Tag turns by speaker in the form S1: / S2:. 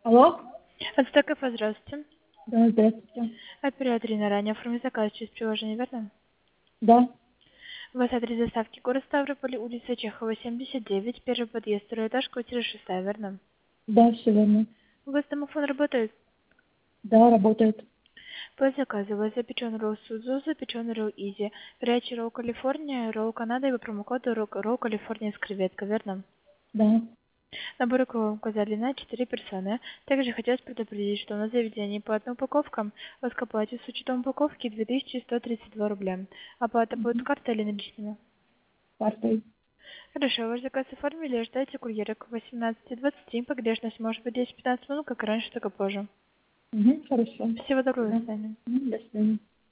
S1: Алло?
S2: Отстой кафе, здравствуйте.
S1: Да, здравствуйте.
S2: Оператор на ранее оформить заказ через приложение, верно?
S1: Да,
S2: У вас адрес доставки город Ставрополь, улица Чехова, 79, первый подъезд, второй этаж, квартира 6, верно?
S1: да, все верно.
S2: У вас домофон работает?
S1: Да, работает.
S2: По заказу у вас запечен ролл Сузу, запечен ролл Изи, горячий ролл Калифорния, ролл Канада и по промокоду ролл Калифорния с креветкой, верно?
S1: Да.
S2: Набор вы указали на 4 персоны. Также хотелось предупредить, что у нас в заведении по одной упаковкам у вас к оплате с учетом упаковки 2132 рубля. Оплата будет
S1: Угу.
S2: картой или наличными?
S1: Картой.
S2: Хорошо, ваш заказ оформили, ждайте курьера к 18:20. Погрешность может быть 10-15 минут, как раньше, так и позже.
S1: Угу, хорошо.
S2: Всего доброго, до
S1: Спасибо.
S2: свидания.
S1: До свидания.